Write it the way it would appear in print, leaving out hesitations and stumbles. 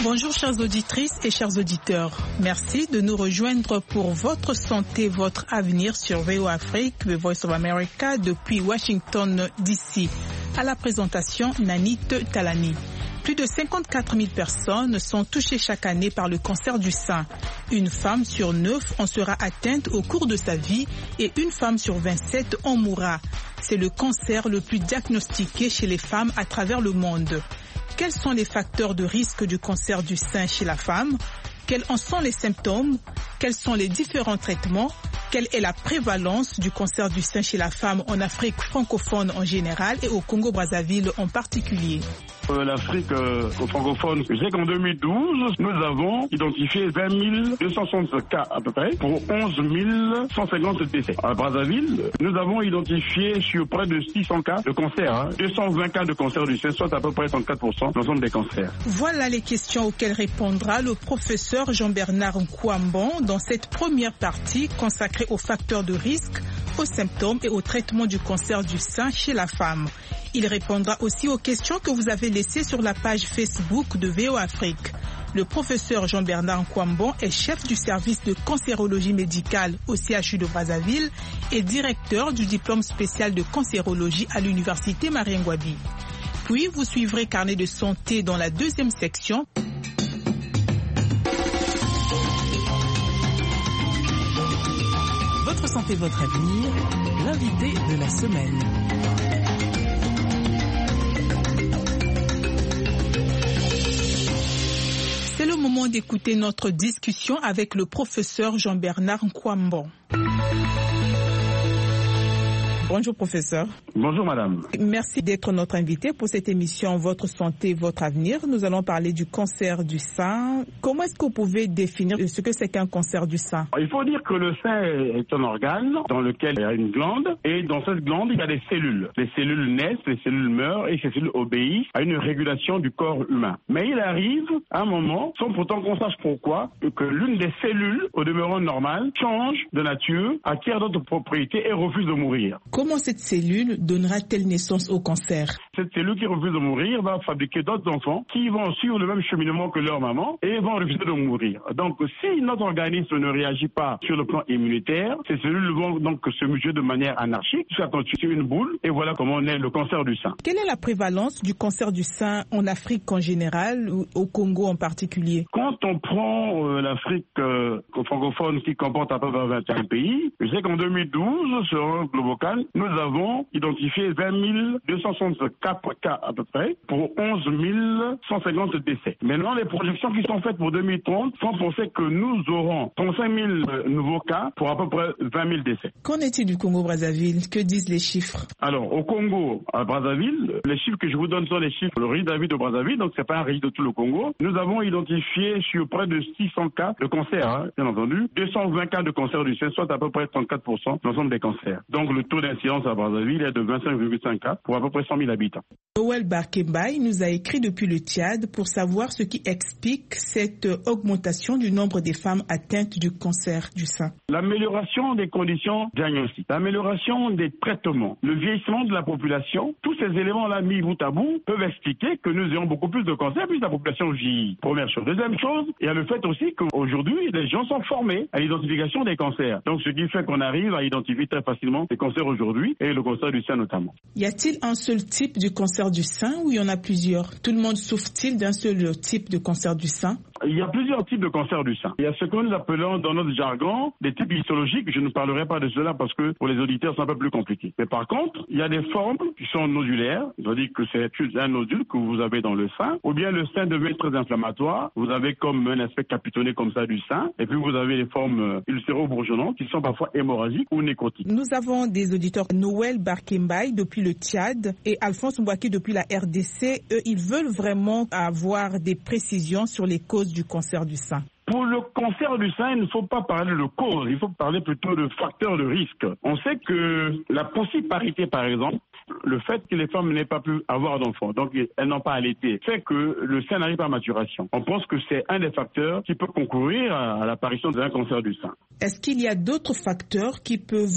Bonjour chères auditrices et chers auditeurs. Merci de nous rejoindre pour votre santé, votre avenir sur VO Afrique, The Voice of America, depuis Washington DC. À la présentation, Nanit Talani. Plus de 54 000 personnes sont touchées chaque année par le cancer du sein. Une femme sur 9 en sera atteinte au cours de sa vie et une femme sur 27 en mourra. C'est le cancer le plus diagnostiqué chez les femmes à travers le monde. Quels sont les facteurs de risque du cancer du sein chez la femme? Quels en sont les symptômes? Quels sont les différents traitements? Quelle est la prévalence du cancer du sein chez la femme en Afrique francophone en général et au Congo-Brazzaville en particulier? L'Afrique francophone, je sais qu'en 2012, nous avons identifié 20 260 cas à peu près pour 11 150 décès. À Brazzaville, nous avons identifié sur près de 600 cas de cancer, 220 cas de cancer du sein, soit à peu près 34% de l'ensemble des cancers. Voilà les questions auxquelles répondra le professeur Jean-Bernard Nkwambon dans cette première partie consacrée aux facteurs de risque, aux symptômes et au traitement du cancer du sein chez la femme. Il répondra aussi aux questions que vous avez laissées sur la page Facebook de VO Afrique. Le professeur Jean-Bernard Nkwambon est chef du service de cancérologie médicale au CHU de Brazzaville et directeur du diplôme spécial de cancérologie à l'université Marien-Ngouabi. Puis vous suivrez Carnet de santé dans la deuxième section. Votre santé, votre avenir, l'invité de la semaine. C'est le moment d'écouter notre discussion avec le professeur Jean-Bernard Nkwambon. Bonjour professeur. Bonjour madame. Merci d'être notre invité pour cette émission Votre santé, votre avenir. Nous allons parler du cancer du sein. Comment est-ce que vous pouvez définir ce que c'est qu'un cancer du sein? Il faut dire que le sein est un organe dans lequel il y a une glande et dans cette glande il y a des cellules. Les cellules naissent, les cellules meurent et ces cellules obéissent à une régulation du corps humain. Mais il arrive à un moment, sans pourtant qu'on sache pourquoi, que l'une des cellules, au demeurant normale, change de nature, acquiert d'autres propriétés et refuse de mourir. Comment cette cellule donnera-t-elle naissance au cancer? Cette cellule qui refuse de mourir va fabriquer d'autres enfants qui vont suivre le même cheminement que leur maman et vont refuser de mourir. Donc si notre organisme ne réagit pas sur le plan immunitaire, ces cellules vont donc se muter de manière anarchique jusqu'à constituer une boule et voilà comment naît le cancer du sein. Quelle est la prévalence du cancer du sein en Afrique en général ou au Congo en particulier? Quand on prend l'Afrique francophone qui comporte à peu près 21 pays, je sais qu'en 2012, sur un Globocan, nous avons identifié 20 264 cas à peu près pour 11 150 décès. Maintenant, les projections qui sont faites pour 2030 font penser que nous aurons 35 000 nouveaux cas pour à peu près 20 000 décès. Qu'en est-il du Congo-Brazzaville? Que disent les chiffres? Alors, au Congo, à Brazzaville, les chiffres que je vous donne sont les chiffres de Ridavi de Brazzaville, donc c'est pas un registre de tout le Congo. Nous avons identifié sur près de 600 cas de cancer, bien entendu, 220 cas de cancer du sein, soit à peu près 34% de l'ensemble des cancers. Donc, le taux d'incidence à Brazzaville est de 25,5 cas pour à peu près 100 000 habitants. Noël Barkembaï nous a écrit depuis le Tchad pour savoir ce qui explique cette augmentation du nombre des femmes atteintes du cancer du sein. L'amélioration des conditions diagnostiques, l'amélioration des traitements, le vieillissement de la population, tous ces éléments-là mis bout à bout peuvent expliquer que nous ayons beaucoup plus de cancers puisque la population vieillit. Première chose. Deuxième chose, il y a le fait aussi qu'aujourd'hui, les gens sont formés à l'identification des cancers. Donc ce qui fait qu'on arrive à identifier très facilement les cancers aujourd'hui et le cancer du sein notamment. Y a-t-il un seul type du cancer du sein ou il y en a plusieurs? Tout le monde souffre-t-il d'un seul type de cancer du sein? Il y a plusieurs types de cancer du sein. Il y a ce que nous appelons dans notre jargon des types histologiques. Je ne parlerai pas de cela parce que pour les auditeurs c'est un peu plus compliqué. Mais par contre, il y a des formes qui sont nodulaires. C'est-à-dire que c'est un nodule que vous avez dans le sein. Ou bien le sein devient très inflammatoire. Vous avez comme un aspect capitonné comme ça du sein. Et puis vous avez les formes ulcéro-bourgeonnantes qui sont parfois hémorragiques ou nécrotiques. Nous avons des auditeurs, Noël Barkembaï depuis le Tchad et Alphonse Mbouaki depuis la RDC. Eux, ils veulent vraiment avoir des précisions sur les causes du cancer du sein. Pour le cancer du sein, il ne faut pas parler de cause, il faut parler plutôt de facteurs de risque. On sait que la possible parité, par exemple, le fait que les femmes n'aient pas pu avoir d'enfants, donc elles n'ont pas allaité, fait que le sein n'arrive pas à maturation. On pense que c'est un des facteurs qui peut concourir à l'apparition d'un cancer du sein. Est-ce qu'il y a d'autres facteurs qui peuvent